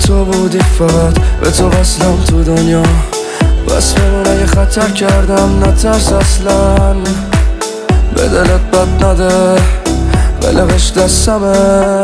تو بودی فقط به تو وصلم تو دنیا بس بمون اگه خطر کردم نترس اصلا به دلت بد نده بلغش دستمه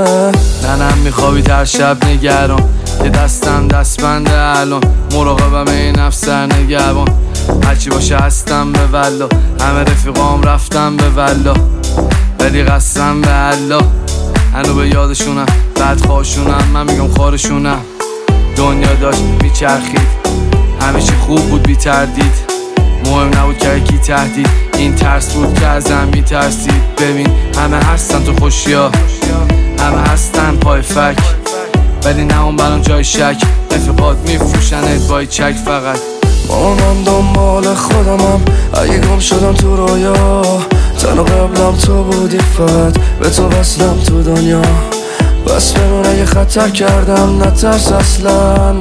ننم میخوابی در شب نگران که دستم دستبنده الان مراقبم این نفسر نگران هرچی باشه هستم به والله همه رفیقام رفتم به والله ولی قسم به الله هنو به یادشونم بعد خواشونم من میگم خارشونم دنیا داشت میچرخید همه چی خوب بود بی تردید مهم نبود که کی تهدید این ترس بود که ازم میترسید ببین همه هستن تو خوشیا همه هستن پای فک ولی نه اون برام جای شک رفیقات میفروشنت بای چک فقط من دنبال خودمم اگه گم شدم تو رویا تنها قبلم تو بودی فقط به تو وصلم تو دنیا بس بمون اگه خطر کردم نترس اصلا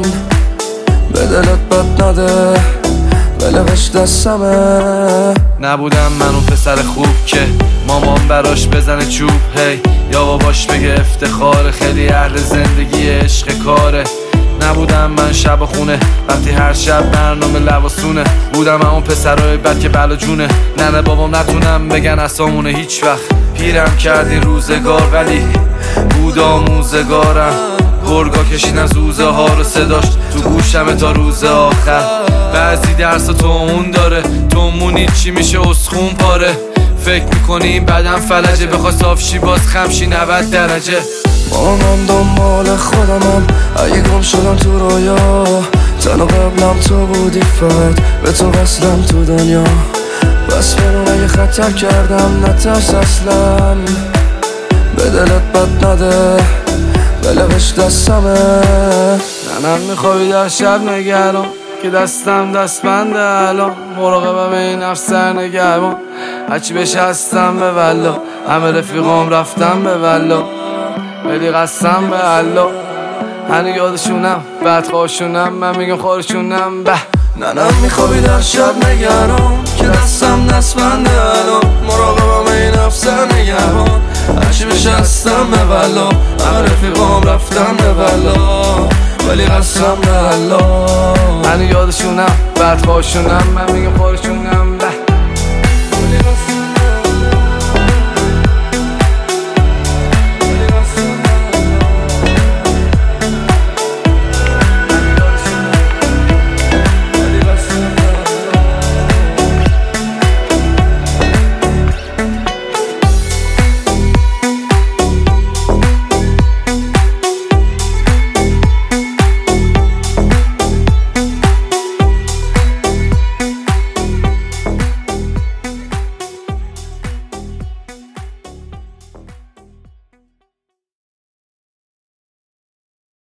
به دلت بد نده بلغش دستمه نبودم من اون پسر خوب که مامان براش بزنه چوب هی یا باباش بگه افتخاره خیلی اهل زندگی عشق کاره نبودم من شب خونه وقتی هر شب برنامه لباسونه بودم اون پسرای بد که بلا جونه ننه بابام نتونم بگن اسامونه هیچ وقت پیرم کردی روزگار ولی بود آموزگارم گرگا کشین از روزه ها رو صداش تو گوشمه تا روز آخر بعضی درس تو اون داره تو مونی چی میشه اسخون پاره فکر میکنیم بعدم فلجه بخواه صافشی باز خمشی 90 درجه من دنبال خودمم اگه گم شدم تو رویا تنها قبلم تو بودی فقط به تو وصلم تو دنیا بس بمون اگه خطر کردم نترس اصلا به دلت بد نده بلغش دستمه ننم میخوابی در شب نگران که دستم دستبنده الان مراقبم این نفسر نگران هرچی بشه هستم به والله همه رفیقام رفتم به والله ولی قسم به الله هنو یادشونم بعد خواشونم من میگم خارشونم به ننم میخوابی در شب نگران که دستم دستبنده الان مراقبم این نفسر نگران هرچی بشه هستم به والله همه رفیقام رفتم به والله ولی قسم به الله هنو یادشونم بعد خواشونم من میگم خارشونم